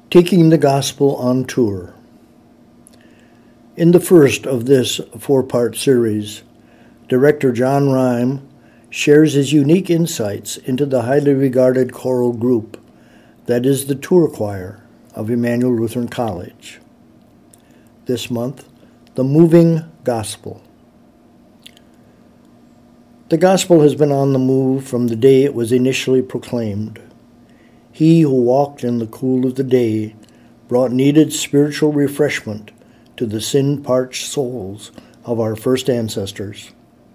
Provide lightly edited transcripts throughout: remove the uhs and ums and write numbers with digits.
Taking the Gospel on Tour. In the first of this four-part series, director John Rime shares his unique insights into the highly regarded choral group that is the tour choir of Emmanuel Lutheran College. This month, the moving gospel. The gospel has been on the move from the day it was initially proclaimed. He who walked in the cool of the day brought needed spiritual refreshment to the sin-parched souls of our first ancestors.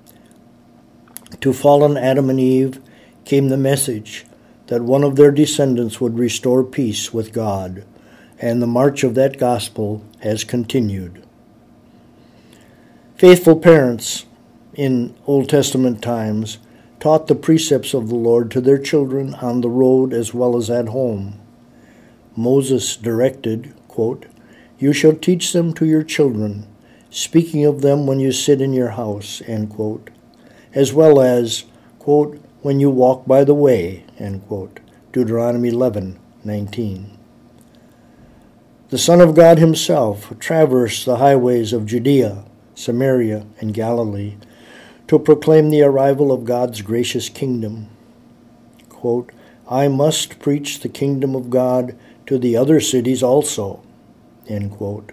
To fallen Adam and Eve came the message that one of their descendants would restore peace with God, and the march of that gospel has continued. Faithful parents in Old Testament times taught the precepts of the Lord to their children on the road as well as at home. Moses directed, quote, "You shall teach them to your children, speaking of them when you sit in your house," end quote, as well as, quote, "when you walk by the way," end quote, Deuteronomy 11:19. The Son of God himself traversed the highways of Judea, Samaria, and Galilee to proclaim the arrival of God's gracious kingdom. Quote, "I must preach the kingdom of God to the other cities also," end quote.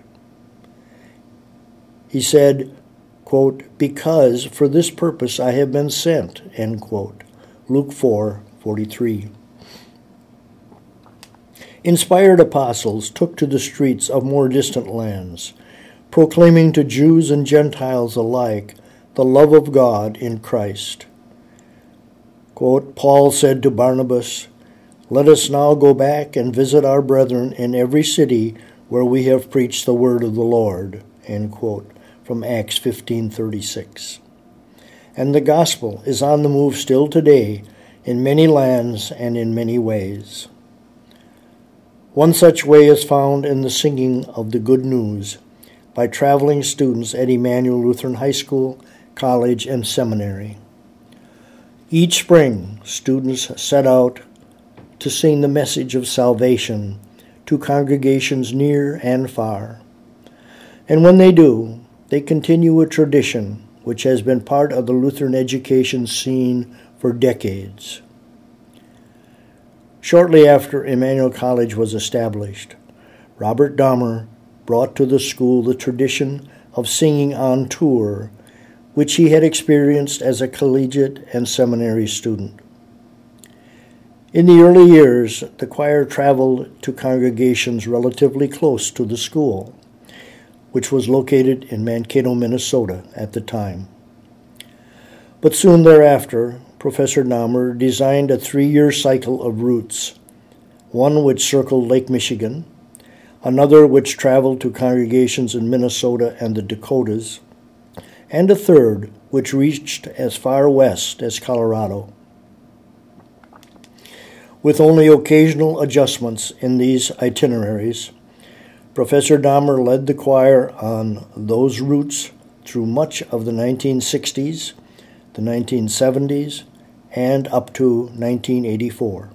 He said, quote, "because for this purpose I have been sent," end quote, Luke 4:43. Inspired apostles took to the streets of more distant lands, proclaiming to Jews and Gentiles alike the love of God in Christ. Quote, Paul said to Barnabas, "Let us now go back and visit our brethren in every city where we have preached the word of the Lord," end quote, from Acts 15:36. And the gospel is on the move still today in many lands and in many ways. One such way is found in the singing of the good news by traveling students at Emmanuel Lutheran High School, college, and seminary. Each spring, students set out to sing the message of salvation to congregations near and far. And when they do, they continue a tradition which has been part of the Lutheran education scene for decades. Shortly after Emmanuel College was established, Robert Dahmer brought to the school the tradition of singing on tour, which he had experienced as a collegiate and seminary student. In the early years, the choir traveled to congregations relatively close to the school, which was located in Mankato, Minnesota at the time. But soon thereafter, Professor Dahmer designed a 3-year cycle of routes, one which circled Lake Michigan, another which traveled to congregations in Minnesota and the Dakotas, and a third which reached as far west as Colorado. With only occasional adjustments in these itineraries, Professor Dahmer led the choir on those routes through much of the 1960s, the 1970s, and up to 1984.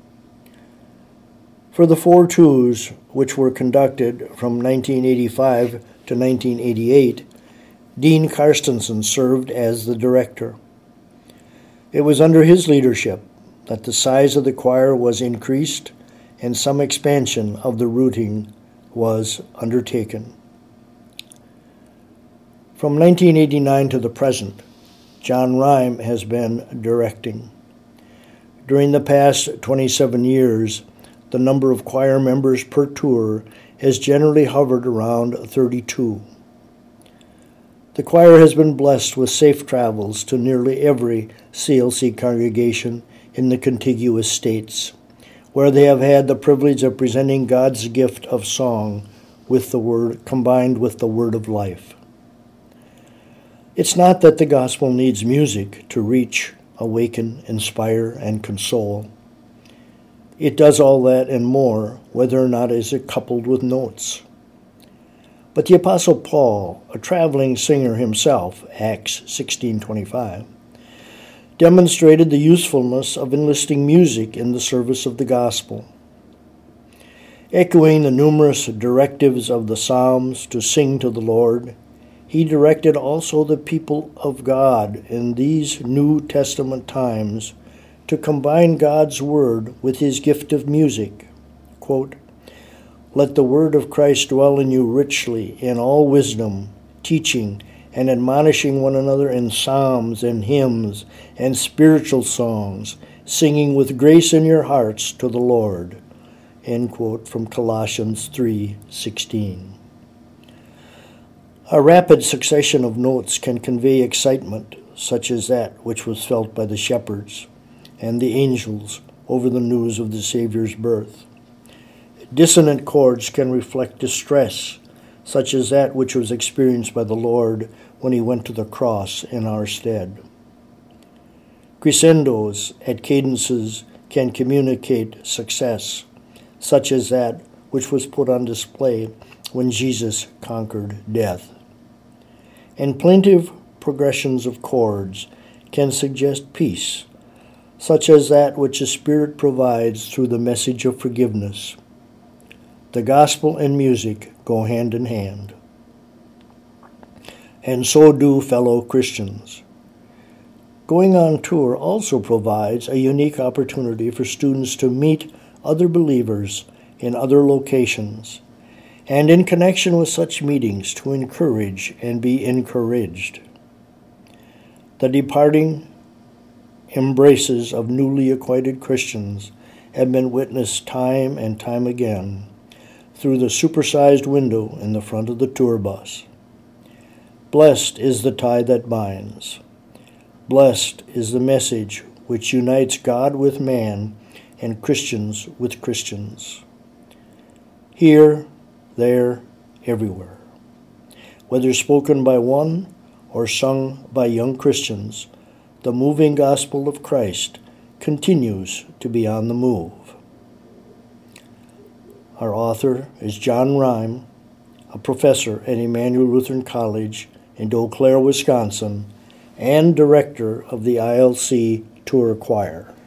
For the 4 tours, which were conducted from 1985 to 1988, Dean Carstensen served as the director. It was under his leadership that the size of the choir was increased and some expansion of the routing was undertaken. From 1989 to the present, John Rime has been directing. During the past 27 years, the number of choir members per tour has generally hovered around 32. The choir has been blessed with safe travels to nearly every CLC congregation in the contiguous states, where they have had the privilege of presenting God's gift of song with the word combined with the word of life. It's not that the gospel needs music to reach, awaken, inspire, and console. It does all that and more, whether or not it is coupled with notes. But the Apostle Paul, a traveling singer himself, Acts 16:25, demonstrated the usefulness of enlisting music in the service of the gospel. Echoing the numerous directives of the Psalms to sing to the Lord, he directed also the people of God in these New Testament times to combine God's word with his gift of music. Quote, "Let the word of Christ dwell in you richly in all wisdom, teaching and admonishing one another in psalms and hymns and spiritual songs, singing with grace in your hearts to the Lord." End quote from Colossians 3:16. A rapid succession of notes can convey excitement, such as that which was felt by the shepherds and the angels over the news of the Savior's birth. Dissonant chords can reflect distress, such as that which was experienced by the Lord when he went to the cross in our stead. Crescendos at cadences can communicate success, such as that which was put on display when Jesus conquered death. And plaintive progressions of chords can suggest peace, such as that which the Spirit provides through the message of forgiveness. The gospel and music go hand in hand. And so do fellow Christians. Going on tour also provides a unique opportunity for students to meet other believers in other locations, and in connection with such meetings to encourage and be encouraged. The departing embraces of newly acquainted Christians have been witnessed time and time again through the supersized window in the front of the tour bus. Blessed is the tie that binds. Blessed is the message which unites God with man and Christians with Christians. Here, there, everywhere. Whether spoken by one or sung by young Christians, the moving gospel of Christ continues to be on the move. Our author is John Rhyme, a professor at Emmanuel Lutheran College in Eau Claire, Wisconsin, and director of the ILC Tour Choir.